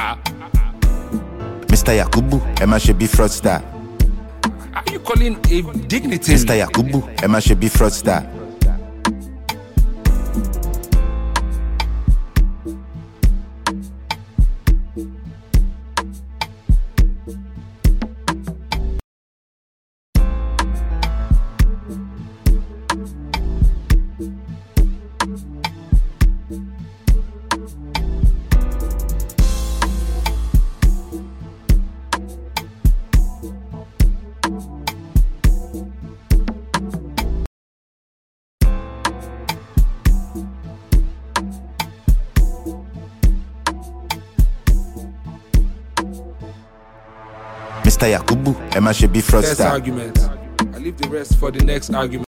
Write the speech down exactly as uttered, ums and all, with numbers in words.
Mister Yakubu, Emma should be fraudster. Are you calling a dignity? Mister Yakubu, Emma should be fraudster. Mister Yakubu, Emma should be First fraudster. argument. I leave the rest for the next argument.